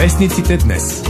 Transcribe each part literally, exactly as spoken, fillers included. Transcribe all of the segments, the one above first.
Вестниците днес.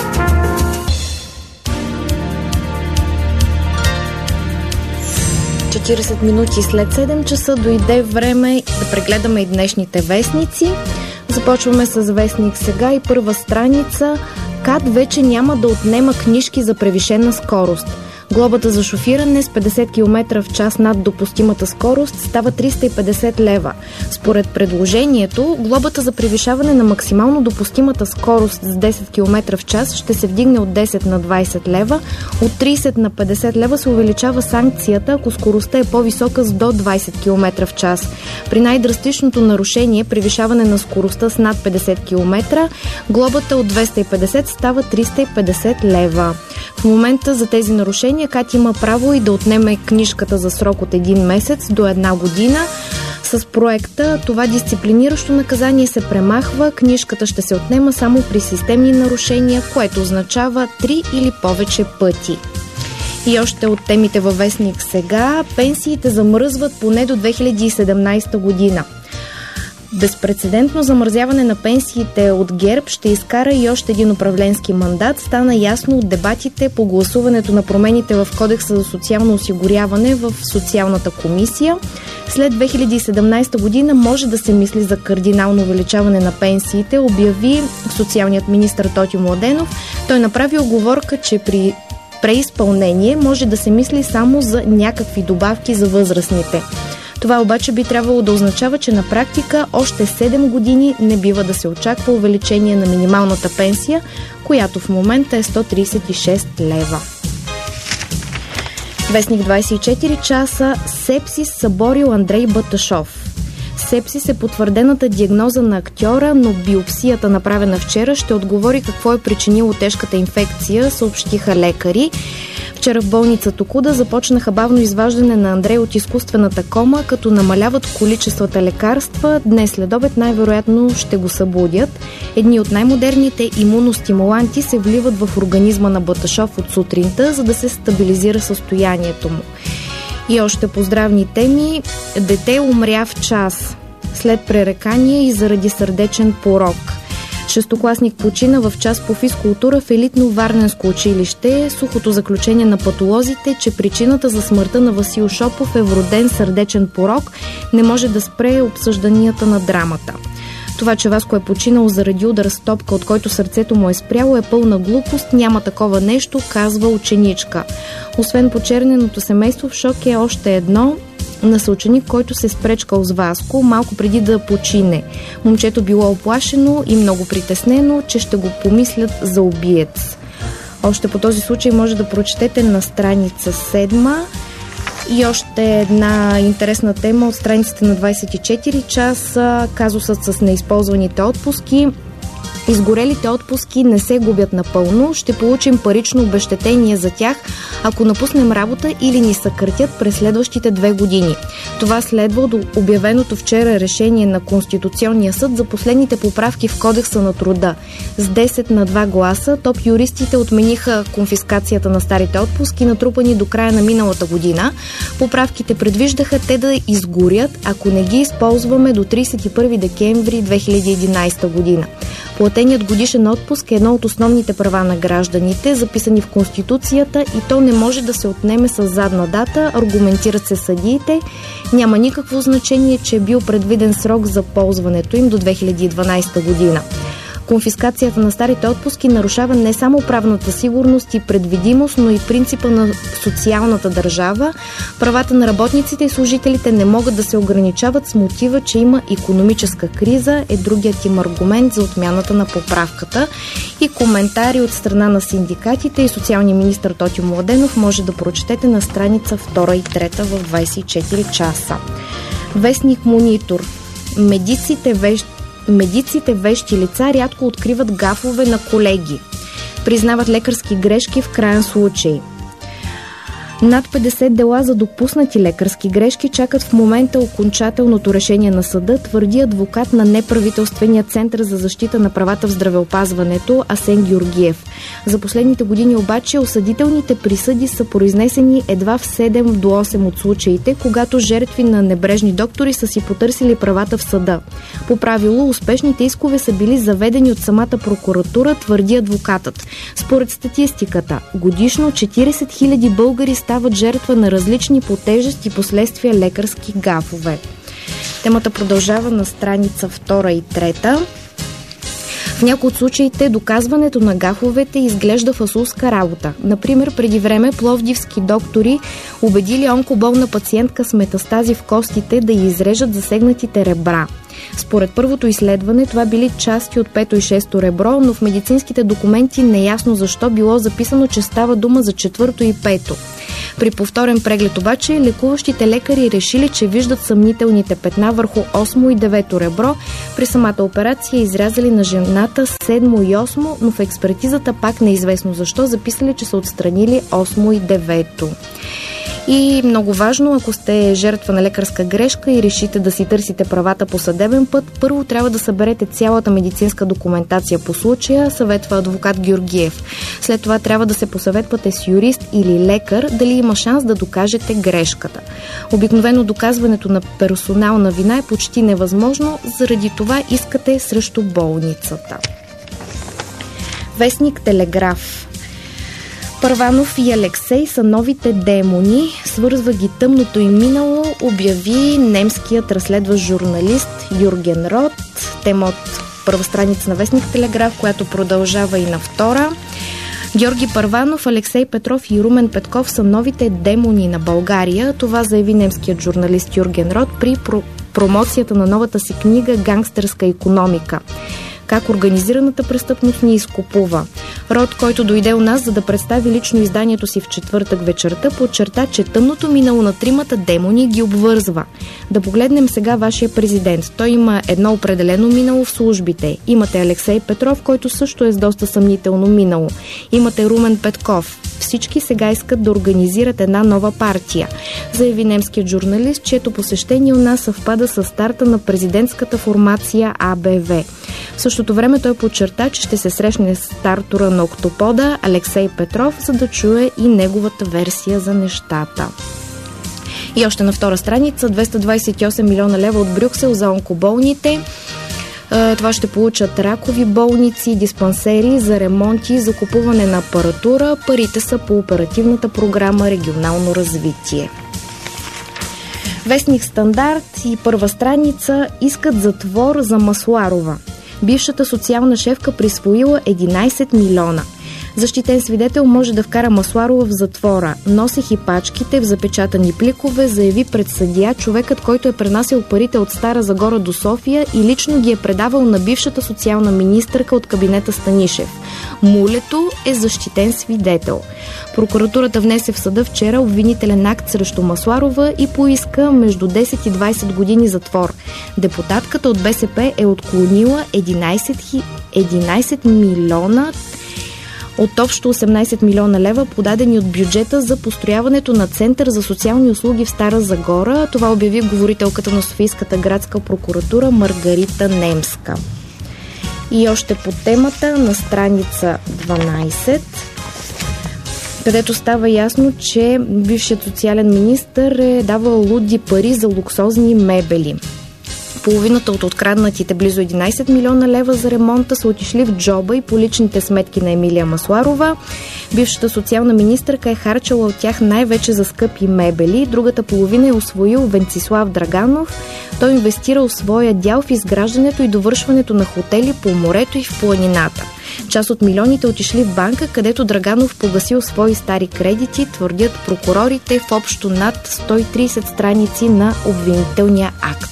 четирийсет минути след седем часа дойде време да прегледаме и днешните вестници. Започваме с вестник Сега и първа страница. КАТ вече няма да отнема книжки за превишена скорост. Глобата за шофиране с петдесет километра в час над допустимата скорост става триста и петдесет лева. Според предложението, глобата за превишаване на максимално допустимата скорост с десет километра в час ще се вдигне от десет на двайсет лева. От трийсет на петдесет лева се увеличава санкцията, ако скоростта е по-висока с до двайсет километра в час. При най-драстичното нарушение, превишаване на скоростта с над петдесет километра, глобата от двеста и петдесет става триста и петдесет лева. В момента за тези нарушения КАТ има право и да отнеме книжката за срок от един месец до една година. С проекта това дисциплиниращо наказание се премахва, книжката ще се отнема само при системни нарушения, което означава три или повече пъти. И още от темите във вестник Сега, пенсиите замръзват поне до две хиляди и седемнайсета година. Безпрецедентно замразяване на пенсиите от ГЕРБ ще изкара и още един управленски мандат. Стана ясно от дебатите по гласуването на промените в Кодекса за социално осигуряване в Социалната комисия. След две хиляди и седемнайсета година може да се мисли за кардинално увеличаване на пенсиите, обяви социалният министър Тотю Младенов. Той направи уговорка, че при преизпълнение може да се мисли само за някакви добавки за възрастните. Това обаче би трябвало да означава, че на практика още седем години не бива да се очаква увеличение на минималната пенсия, която в момента е сто трийсет и шест лева. Вестник двайсет и четири часа. Сепсис съборил Андрей Баташов. Сепсис е потвърдената диагноза на актьора, но биопсията, направена вчера, ще отговори какво е причинило тежката инфекция, съобщиха лекари. Вчера в болница Токуда започнаха бавно изваждане на Андрей от изкуствената кома, като намаляват количествата лекарства. Днес следобед най-вероятно ще го събудят. Едни от най-модерните имуностимуланти се вливат в организма на Баташов от сутринта, за да се стабилизира състоянието му. И още по здравни теми. Дете умря в час след пререкание и заради сърдечен порок. Шестокласник почина в час по физкултура в елитно варненско училище. Сухото заключение на патолозите, че причината за смъртта на Васил Шопов е вроден сърдечен порок, не може да спре обсъжданията на драмата. Това, че Васко е починал заради удар с топка, от който сърцето му е спряло, е пълна глупост. Няма такова нещо, казва ученичка. Освен почерненото семейство, в шок е още едно на съученик, който се спречкал с Васко малко преди да почине. Момчето било оплашено и много притеснено, че ще го помислят за убиец. Още по този случай може да прочетете на страница седма. И още една интересна тема от страниците на двайсет и четири часа. Казусът с неизползваните отпуски. Изгорелите отпуски не се губят напълно. Ще получим парично обезщетение за тях, ако напуснем работа или ни съкратят през следващите две години. Това следва от обявеното вчера решение на Конституционния съд за последните поправки в Кодекса на труда. С десет на два гласа топ юристите отмениха конфискацията на старите отпуски, натрупани до края на миналата година. Поправките предвиждаха те да изгорят, ако не ги използваме до трийсет и първи декември две хиляди и единайсета година. Платеният годишен отпуск е едно от основните права на гражданите, записани в Конституцията, и то не може да се отнеме с задна дата, аргументират се съдиите. Няма никакво значение, че е бил предвиден срок за ползването им до две хиляди и дванайсета година. Конфискацията на старите отпуски нарушава не само правната сигурност и предвидимост, но и принципа на социалната държава. Правата на работниците и служителите не могат да се ограничават с мотива, че има икономическа криза, е другият им аргумент за отмяната на поправката. И коментари от страна на синдикатите и социалния министър Тотю Младенов може да прочетете на страница втора и трета в двайсет и четири часа. Вестник Монитор. Медиците вещ Медиците вещи лица рядко откриват гафове на колеги. Признават лекарски грешки в краен случай. Над петдесет дела за допуснати лекарски грешки чакат в момента окончателното решение на съда, твърди адвокат на неправителствения център за защита на правата в здравеопазването Асен Георгиев. За последните години обаче осъдителните присъди са произнесени едва в седем до осем от случаите, когато жертви на небрежни доктори са си потърсили правата в съда. По правило, успешните искове са били заведени от самата прокуратура, твърди адвокатът. Според статистиката, годишно четиридесет хиляди българи стават жертва на различни по тежест и последствия лекарски гафове. Темата продължава на страница втора и трета. В някои от случаите доказването на гафовете изглежда фасулска работа. Например, преди време пловдивски доктори убедили онкоболна пациентка с метастази в костите да й изрежат засегнатите ребра. Според първото изследване това били части от пето и шесто ребро, но в медицинските документи неясно защо било записано, че става дума за четвърто и пето. При повторен преглед обаче лекуващите лекари решили, че виждат съмнителните петна върху осмо и девето ребро. При самата операция изрязали на жената седмо и осмо, но в експертизата пак неизвестно защо записали, че са отстранили осмо и девето. И много важно, ако сте жертва на лекарска грешка и решите да си търсите правата по съдебен път, първо трябва да съберете цялата медицинска документация по случая, съветва адвокат Георгиев. След това трябва да се посъветвате с юрист или лекар дали има шанс да докажете грешката. Обикновено доказването на персонална вина е почти невъзможно, заради това искате срещу болницата. Вестник Телеграф. Първанов и Алексей са новите демони, свързва ги тъмното им минало, обяви немският разследващ журналист Юрген Рот. Тема от първа страница на вестник Телеграф, която продължава и на втора. Георги Първанов, Алексей Петров и Румен Петков са новите демони на България. Това заяви немският журналист Юрген Рот при про- промоцията на новата си книга «Гангстерска икономика. Как организираната престъпност ни изкупува». Род, който дойде у нас, за да представи лично изданието си в четвъртък вечерта, подчерта, че тъмното минало на тримата демони ги обвързва. Да погледнем сега вашия президент. Той има едно определено минало в службите. Имате Алексей Петров, който също е с доста съмнително минало. Имате Румен Петков. Всички сега искат да организират една нова партия, заяви немският журналист, чието посещение у нас съвпада с старта на президентската формация А Б В. В същото време той подчерта, че ще се срещне с стартора на Октопода Алексей Петров, за да чуе и неговата версия за нещата. И още на втора страница, двеста двадесет и осем милиона лева от Брюксел за онкоболните. Това ще получат ракови болници, диспансери за ремонти и закупуване на апаратура. Парите са по оперативната програма Регионално развитие. Вестник Стандарт и първа страница искат затвор за Масларова. Бившата социална шефка присвоила единадесет милиона. Защитен свидетел може да вкара Масларова в затвора. Носех и пачките в запечатани пликове, заяви пред съдия човекът, който е пренасял парите от Стара Загора до София и лично ги е предавал на бившата социална министърка от кабинета Станишев. Мулето е защитен свидетел. Прокуратурата внесе в съда вчера обвинителен акт срещу Масларова и поиска между десет и двадесет години затвор. Депутатката от Б С П е отклонила единадесет милиона от общо осемнадесет милиона лева, подадени от бюджета за построяването на Център за социални услуги в Стара Загора. Това обяви говорителката на Софийската градска прокуратура Маргарита Немска. И още по темата на страница дванадесет, където става ясно, че бившият социален министър е давал луди пари за луксозни мебели. Половината от откраднатите близо единадесет милиона лева за ремонта са отишли в джоба и по личните сметки на Емилия Масларова. Бившата социална министърка е харчала от тях най-вече за скъпи мебели. Другата половина е усвоил Венцислав Драганов. Той инвестирал своя дял в изграждането и довършването на хотели по морето и в планината. Част от милионите отишли в банка, където Драганов погасил свои стари кредити, твърдят прокурорите в общо над сто и тридесет страници на обвинителния акт.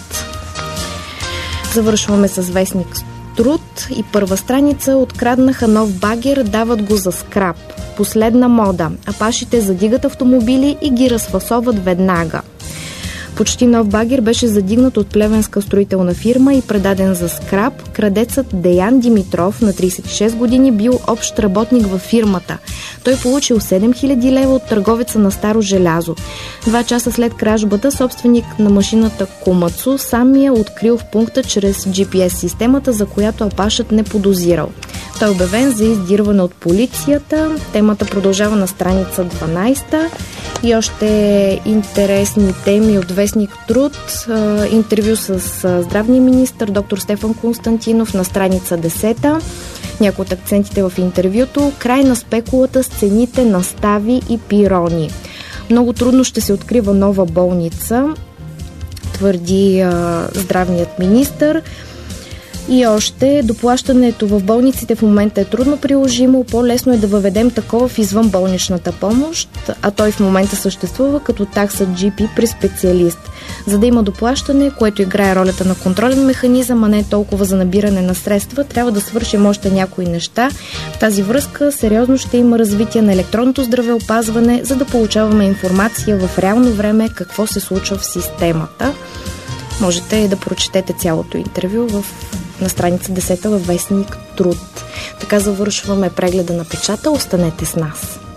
Завършваме с вестник Труд и първа страница. Откраднаха нов багер, дават го за скрап. Последна мода. Апашите задигат автомобили и ги разфасоват веднага. Почти нов багер беше задигнат от плевенска строителна фирма и предаден за скрап. Крадецът Деян Димитров на трийсет и шест години бил общ работник във фирмата. Той получил седем хиляди лева от търговеца на старо желязо. Два часа след кражбата собственик на машината Комацу сам я открил в пункта чрез джи пи ес системата, за която апашът не подозирал. Той е обявен за издирване от полицията. Темата продължава на страница дванайсета. И още интересни теми от вестник Труд. Интервю с здравния министър доктор Стефан Константинов на страница десета. Някои от акцентите в интервюто: край на спекулата с цените на стави и пирони. Много трудно ще се открива нова болница, твърди а, здравният министър. И още, доплащането в болниците в момента е трудно приложимо, по-лесно е да въведем такова в извънболничната помощ, а той в момента съществува като такса джи пи при специалист. За да има доплащане, което играе ролята на контролен механизъм, а не толкова за набиране на средства, трябва да свършим още някои неща. В тази връзка сериозно ще има развитие на електронното здравеопазване, за да получаваме информация в реално време какво се случва в системата. Можете да прочетете цялото интервю в на страница десета във вестник Труд. Така завършваме прегледа на печата. Останете с нас.